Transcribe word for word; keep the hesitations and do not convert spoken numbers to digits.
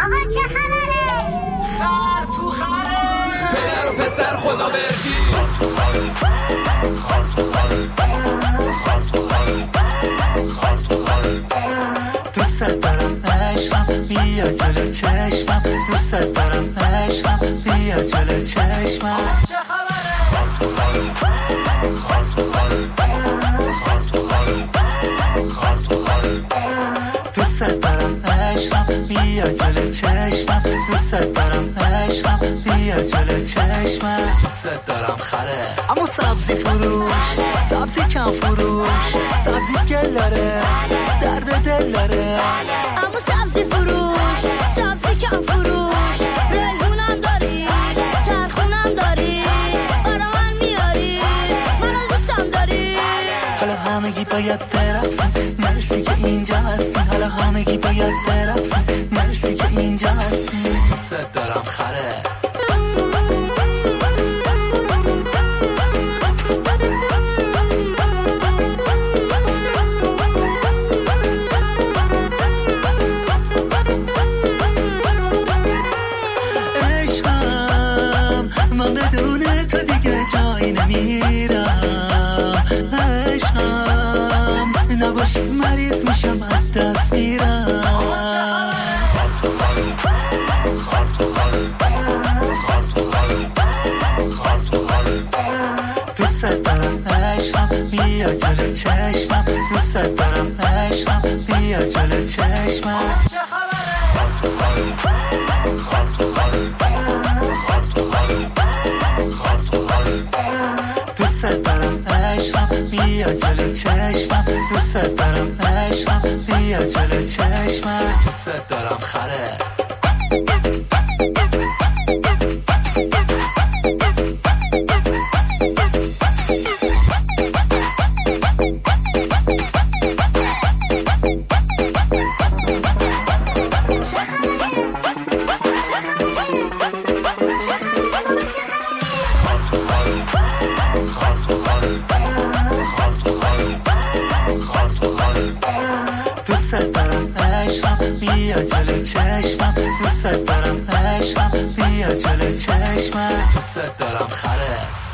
آقا چه خبره؟ خر تو خره پدر و پسر خدا بردی خر تو خر خر تو خر خر تو خر دوست دارم عشقم بیا جلو چشمم دوست دارم عشقم بیا جلو چشمم چه خبره؟ خر تو خر خر تو خر خر تو خر خر تو خر دوست دارم عشقم بیا جلو چشمم دوست دارم عشقم بیا جلو چشمم دوست دارم خره اما سبزی فروش سبزی کم فروش سبزی گل داره درد دل داره اما سبزی فروش سبزی کم فروش ریحونم داری ترخونم داری برا من میاری منو دوستم داری حالا همگی باید برقصیم مرسی که اینجا هستیم حالا همگی باید برقصیم مرسی که اینجا هستیم دوست دارم خره عشقم من بدون تو دیگه جایی نمیرم عشقم نباشی مریض میشم از دست میرم دوست دارم عشقم بیا جلو چشمم دوست دارم عشقم بیا جلو چشمم چه خبره؟ خر تو خر خر تو خر خر تو خر دوست دارم عشقم بیا جلو چشمم دوست دارم عشقم بیا جلو چشمم دوست دارم خره دوست دارم عشقم بیا جلو چشمم دوست دارم عشقم بیا جلو چشمم دوست دارم خره